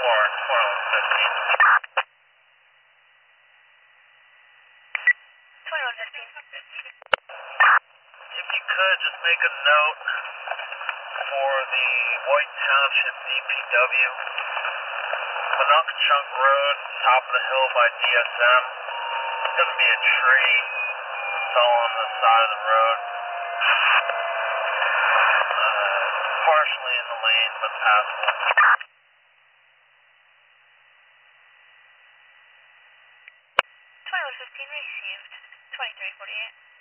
If you could, just make a note for the White Township DPW, Monaukenchunk Road, top of the hill by DSM. There's going to be a tree. It's all on the side of the road. Partially in the lane, but passable. Received. 2348.